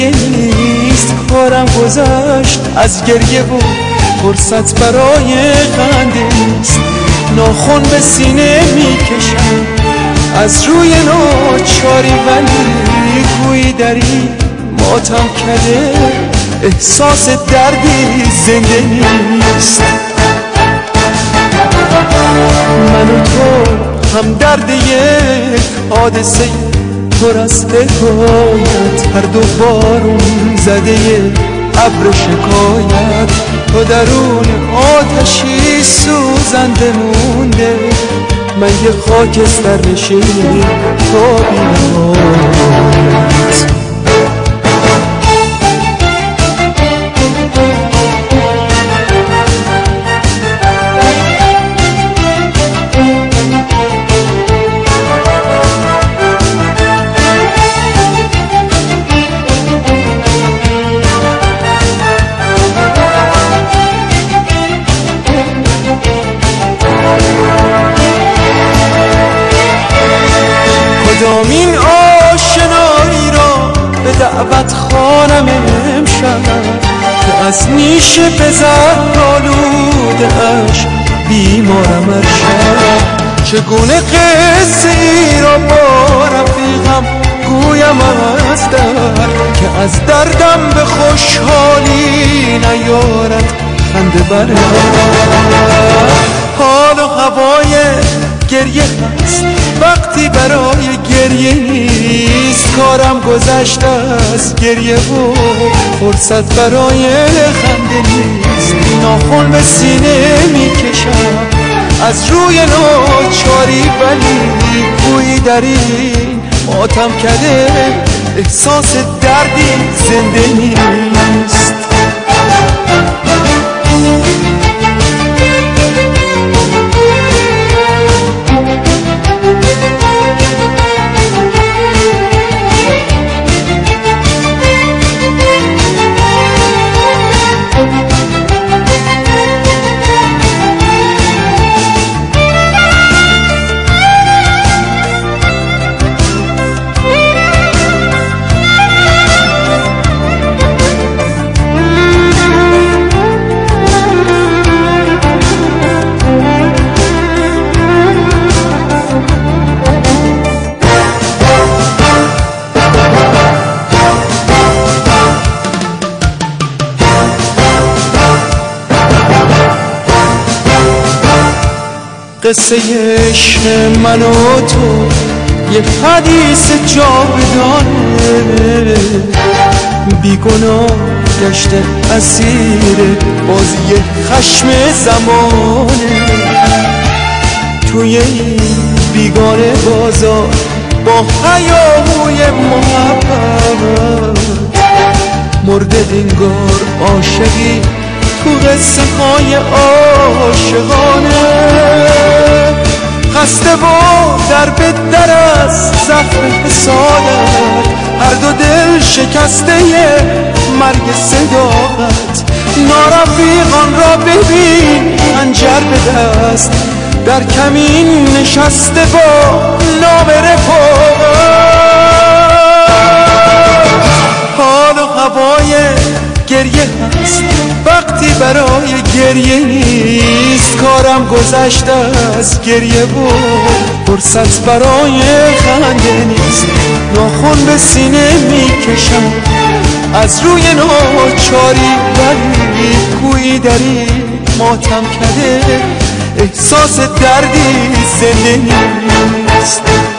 گریه نیست، کارم گذشت از گریه و فرصت برای خنده نیست. ناخن به سینه میکشم از روی ناچاری، ولی گویی دری ماتم کرده، احساس دردی زنده نیست. من و تو هم درد یک حادثه پر از حکایت، هر دو بارون زده ابر شکایت. تو درون آتشی سوزنده مونده، من یه خاکستر نشین تا بینهایت. کدامین آشنایی را به دعوت خوانم امشب، که از نیشه بزر آلوده اش بیمارم ارشب. چگونه قصه ای را با رفیقم گویم از در، که از دردم به خوشحالی نیارد خنده بره. حال و هوای گریه هست وقتی برای گریه نیست، کارم گذشته از گریه و فرصت برای خنده نیست. ناخن به سینه میکشم از روی ناچاری، ولی گویی در این ماتم کرده، احساس دردی زنده نیست. قصه عشق من و تو یه حدیث جاودانه، بیگناه گشته اسیر بازی خشم زمانه. توی این بیگانه بازار با هیاهوی محبت، مرده انگار عاشقی تو قصه های عاشقانه. خسته و در به در از زخم حسادت، هر دو دل شکسته مرگ صداقت. نارفیقان را ببین خنجر به دست، در کمین نشسته با نام رفاقت. حال و هوای گریه هست وقتی برای گریه نیست، کارم گذشته از گریه و فرصت برای خنده نیست. ناخن به سینه میکشم از روی ناچاری، ولی گویی دری ماتم کرده، احساس دردی زنده نیست.